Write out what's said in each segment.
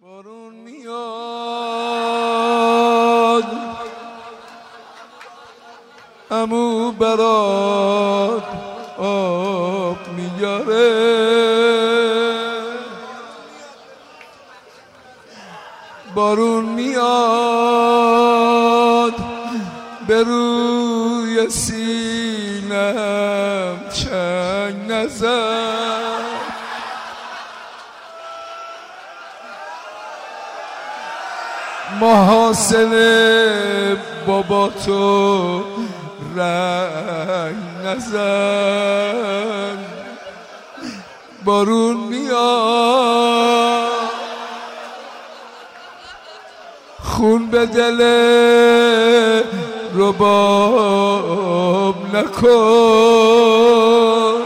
بارون میاد عمو برات آب میاره، بارون میاد به روی سینم چنگ نزن، محاسن بابا تو رنگ نزن، بارون میاد خون به دل رباب نکن،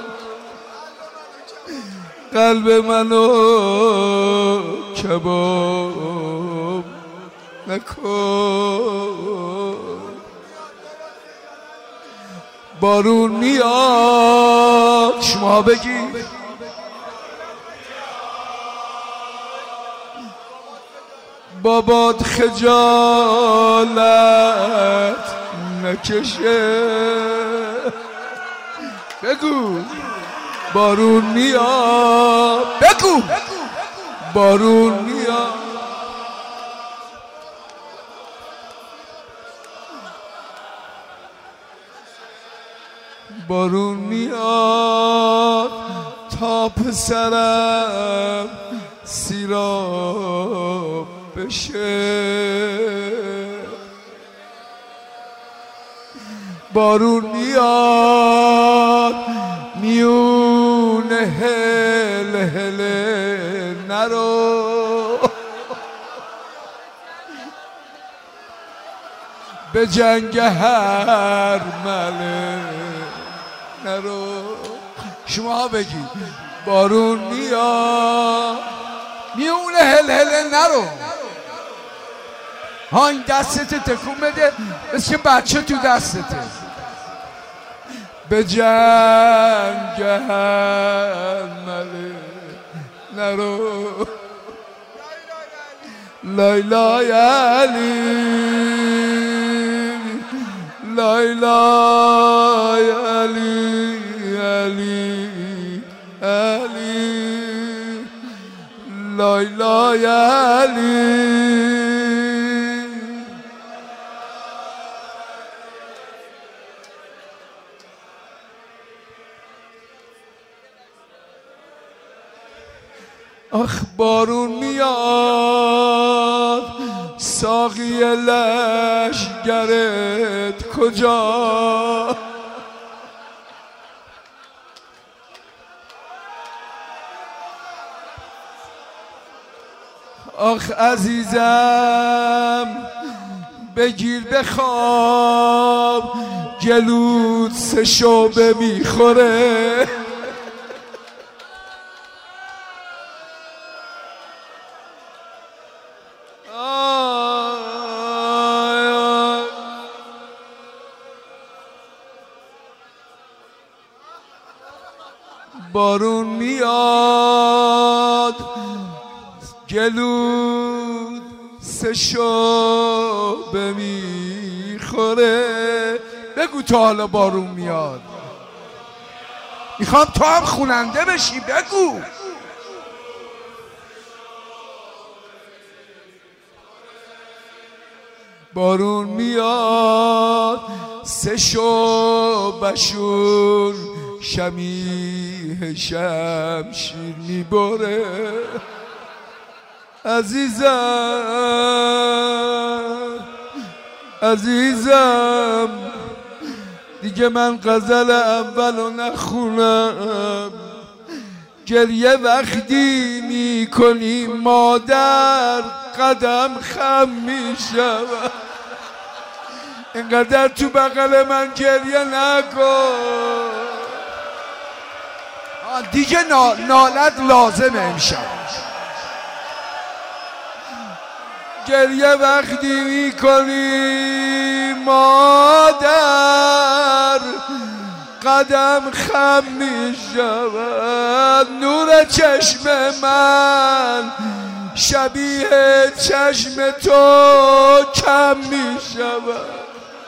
قلب منو کباب نکن، بارون میاد. شما بگید بابات خجالت نکشه، بگو بارون میاد، بگو بارون میاد، بارون میاد تا پسرم سیراب بشه، بارون میاد میونه هل هل نرو، به جنگ هر مله نرو. شما بگید بارون میاد میونه هل هل نرو. ها این دستت تکون بده مثل که بچه تو دستته، به جنگ هر مله نرو، لایلای علی لایلای علی علی علی لایلای علی. آخ بارون میاد ساقی لشگرت کجا، آخ عزیزم بگیر بخواب گلوت سه شعبه میخوره، بارون میاد گلود سه شعبه میخوره. بگو تا حالا بارون میاد، میخوام تو هم خوننده بشی، بگو بارون میاد سه شعبه‌شون شمیه شمشیر میبره، عزیزم عزیزم دیگه من غزل اولو نخونم، گریه وقتی میکنی مادر قدم خم میشود، اینقدر تو بغل من گریه نکن، دیگه نالت لازمه امشب. گریه وقتی میکنی مادر قدم خم میشود، نور چشم من شبیه چشم تو کم می شود.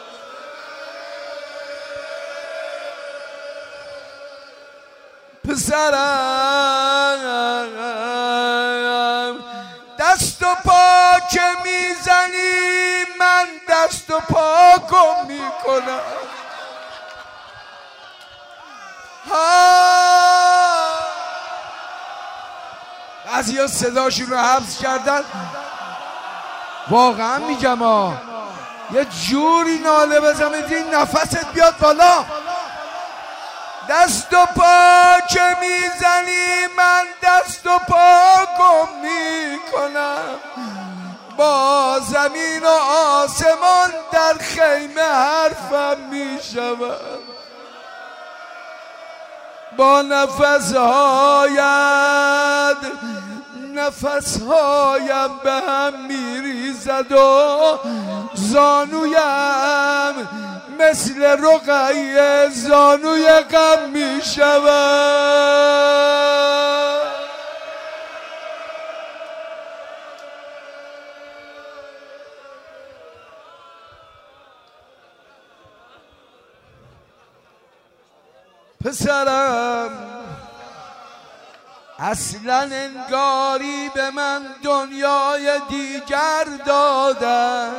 پسرم دست و پا که میزنی من دست و پا گم میکنم. بعضیا صداشون رو حبس کردن. واقعا میگم یه جوری ناله بزنید این نفست بیاد بالا. دست و پا که میزنی من دست و پا گم میکنم. با زمین و آسمان در خیمه حرفم میشود. با نفسهایم به هم میریزد و زانویم مثل رقیه زانوی غم میشود. پسرم اصلا انگاری به من دنیای دیگر دادن.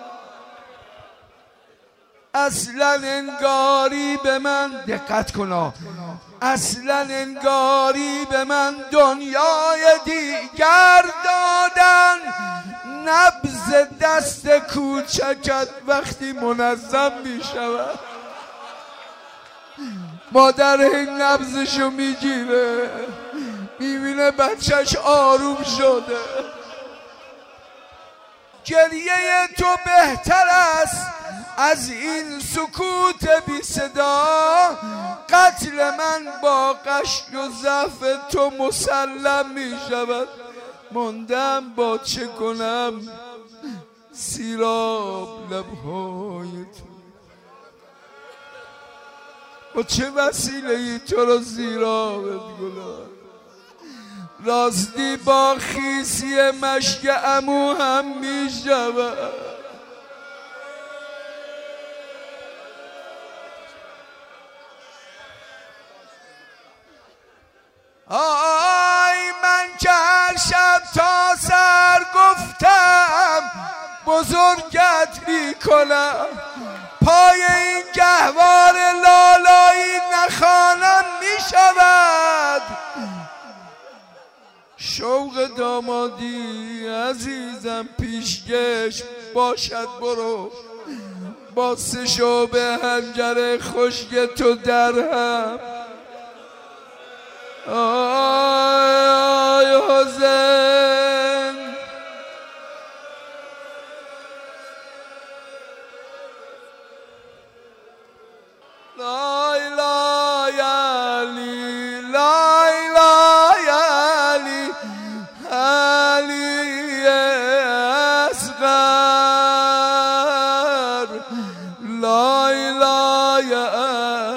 اصلا انگاری به من دقت کنا اصلا انگاری به من دنیای دیگر دادن. نبض دست کوچکت وقتی منظم می شود مادر این نبضشو میگیره میبینه بچهش آروم شده. گریه تو بهتر است از این سکوت بی صدا. قتل من با قشق و ضعف تو مسلم می شود. ماندم با چه کنم سیراب لبهای تو. با چه وسیله ای تو رو سیرابت کنم. راستی با خیسی مشک عمو هم می شود. آی من که هر شب تا سر گفتم بزرگت می کنم. پای این گهوار لالایی نخوانم می شود. شوق دامادی عزیزم پیشکش باشد برو. با سه شعبه حنجر خشک تو در هم. آی حسین لا اله علی لا اله علی علی اصغر لا اله